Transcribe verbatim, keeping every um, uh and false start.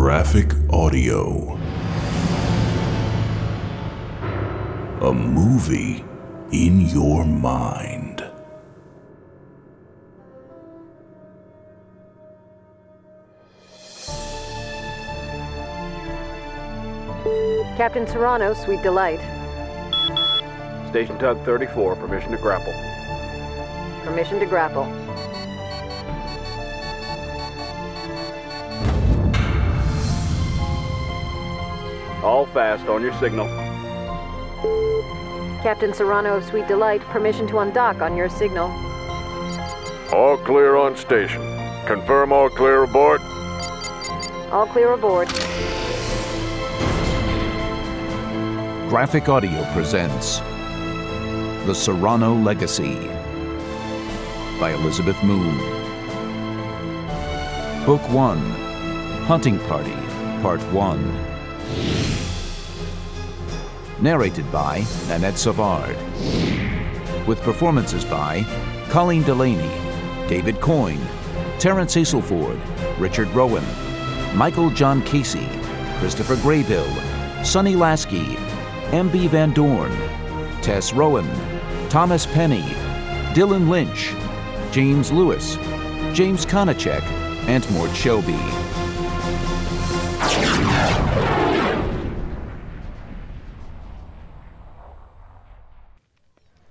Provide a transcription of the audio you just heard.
Graphic Audio. A movie in your mind. Captain Serrano, Sweet Delight. Station Tug thirty-four, permission to grapple. Permission to grapple. All fast on your signal. Captain Serrano, Sweet Delight, permission to undock on your signal. All clear on station. Confirm all clear aboard. All clear aboard. Graphic Audio presents The Serrano Legacy by Elizabeth Moon. Book one, Hunting Party, Part one. Narrated by Nanette Savard. With performances by Colleen Delaney, David Coyne, Terrence Aselford, Richard Rowan, Michael John Casey, Christopher Graybill, Sonny Lasky, M B Van Dorn, Tess Rowan, Thomas Penny, Dylan Lynch, James Lewis, James Konachek, and Mort Shelby.